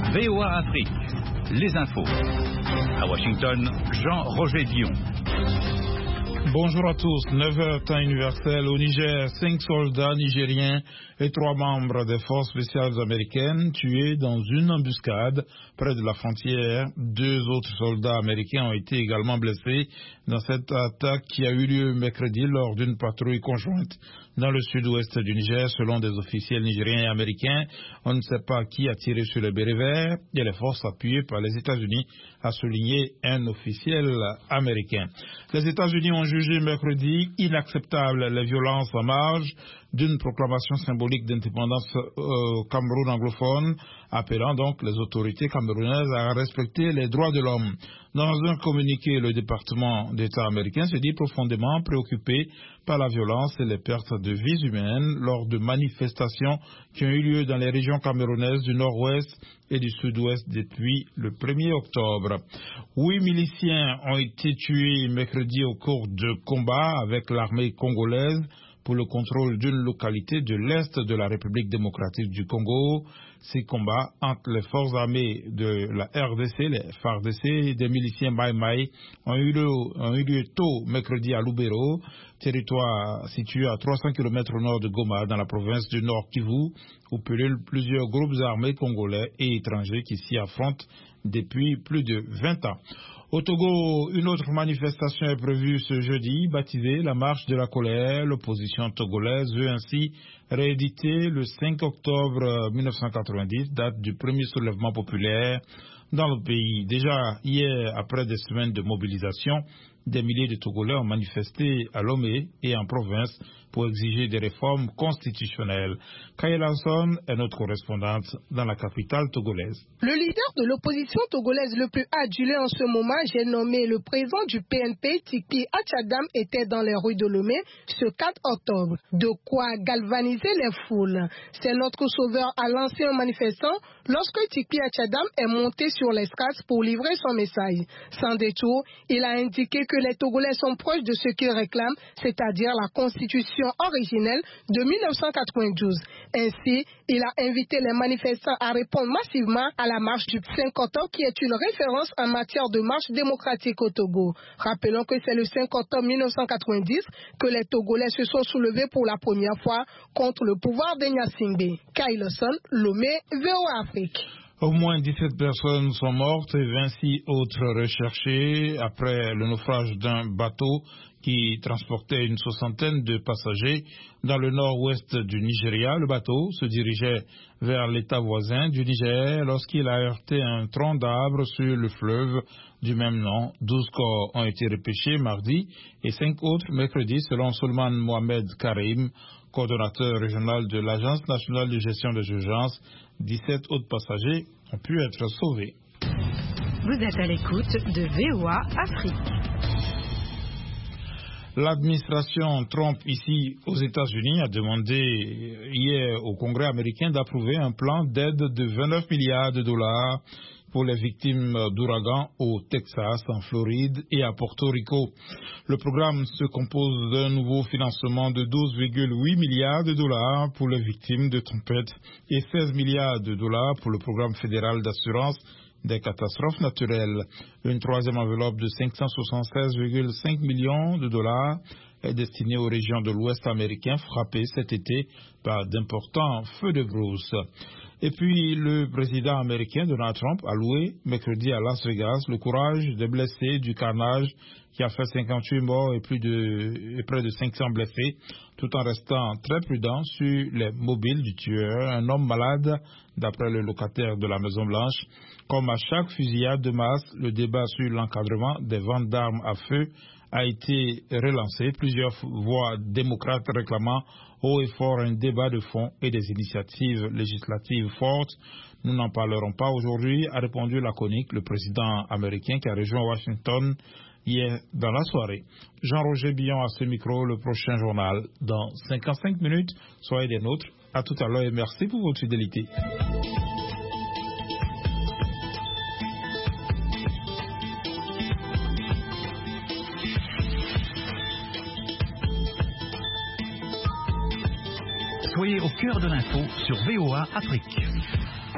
VOA Afrique, les infos. À Washington, Jean-Roger Dion. Bonjour à tous. 9h temps universel au Niger. 5 soldats nigériens et 3 membres des forces spéciales américaines tués dans une embuscade près de la frontière. 2 autres soldats américains ont été également blessés dans cette attaque qui a eu lieu mercredi lors d'une patrouille conjointe dans le sud-ouest du Niger. Selon des officiels nigériens et américains, on ne sait pas qui a tiré sur les bérets verts et les forces appuyées par les États-Unis, a souligné un officiel américain. Les États-Unis ont jugé mercredi inacceptable les violences en marge d'une proclamation symbolique d'indépendance au Cameroun anglophone, appelant donc les autorités camerounaises à respecter les droits de l'homme. Dans un communiqué, le département d'État américain se dit profondément préoccupé par la violence et les pertes de vies humaines lors de manifestations qui ont eu lieu dans les régions camerounaises du nord-ouest et du sud-ouest depuis le 1er octobre. 8 miliciens ont été tués mercredi au cours de combats avec l'armée congolaise pour le contrôle d'une localité de l'Est de la République démocratique du Congo. Ces combats entre les forces armées de la RDC, les FARDC et des miliciens Maï-Maï ont eu lieu tôt mercredi à Lubero, territoire situé à 300 km au nord de Goma, dans la province du Nord Kivu, où pullulent plusieurs groupes armés congolais et étrangers qui s'y affrontent depuis plus de 20 ans. Au Togo, une autre manifestation est prévue ce jeudi, baptisée la Marche de la colère. L'opposition togolaise veut ainsi rééditer le 5 octobre 1990, date du premier soulèvement populaire dans le pays. Déjà hier, après des semaines de mobilisation, des milliers de Togolais ont manifesté à Lomé et en province pour exiger des réformes constitutionnelles. Kayla Son est notre correspondante dans la capitale togolaise. Le leader de l'opposition togolaise le plus adulé en ce moment, j'ai nommé le président du PNP, Tikpi Achadam, était dans les rues de Lomé ce 4 octobre. De quoi galvaniser les foules. C'est notre sauveur a lancé un manifestant lorsque Tikpi Achadam est monté sur l'escalier pour livrer son message. Sans détour, il a indiqué que les Togolais sont proches de ce qu'ils réclament, c'est-à-dire la constitution originelle de 1992. Ainsi, il a invité les manifestants à répondre massivement à la marche du 5 octobre qui est une référence en matière de marche démocratique au Togo. Rappelons que c'est le 5 octobre 1990 que les Togolais se sont soulevés pour la première fois contre le pouvoir de Gnassingbé. Kailoson, Lomé, VOA Afrique. Au moins 17 personnes sont mortes et 26 autres recherchées après le naufrage d'un bateau qui transportait une soixantaine de passagers dans le nord-ouest du Nigeria. Le bateau se dirigeait vers l'état voisin du Niger lorsqu'il a heurté un tronc d'arbre sur le fleuve du même nom. 12 corps ont été repêchés mardi et 5 autres mercredi, selon Solman Mohamed Karim, coordonnateur régional de l'Agence nationale de gestion des urgences. 17 autres passagers ont pu être sauvés. Vous êtes à l'écoute de VOA Afrique. L'administration Trump ici aux États-Unis a demandé hier au Congrès américain d'approuver un plan d'aide de 29 milliards de dollars pour les victimes d'ouragans au Texas, en Floride et à Porto Rico. Le programme se compose d'un nouveau financement de 12,8 milliards de dollars pour les victimes de tempêtes et 16 milliards de dollars pour le programme fédéral d'assurance des catastrophes naturelles. Une troisième enveloppe de 576,5 millions de dollars est destinée aux régions de l'Ouest américain frappées cet été par d'importants feux de brousse. Et puis, le président américain Donald Trump a loué mercredi à Las Vegas le courage des blessés du carnage qui a fait 58 morts et près de 500 blessés, tout en restant très prudent sur les mobiles du tueur, un homme malade, d'après le locataire de la Maison-Blanche. Comme à chaque fusillade de masse, le débat sur l'encadrement des ventes d'armes à feu a été relancé. Plusieurs voix démocrates réclamant haut et fort un débat de fond et des initiatives législatives fortes. Nous n'en parlerons pas aujourd'hui, a répondu laconique le président américain qui a rejoint Washington hier dans la soirée. Jean-Roger Dion à ce micro, le prochain journal dans 55 minutes. Soyez des nôtres. À tout à l'heure et merci pour votre fidélité. Soyez au cœur de l'info sur VOA Afrique.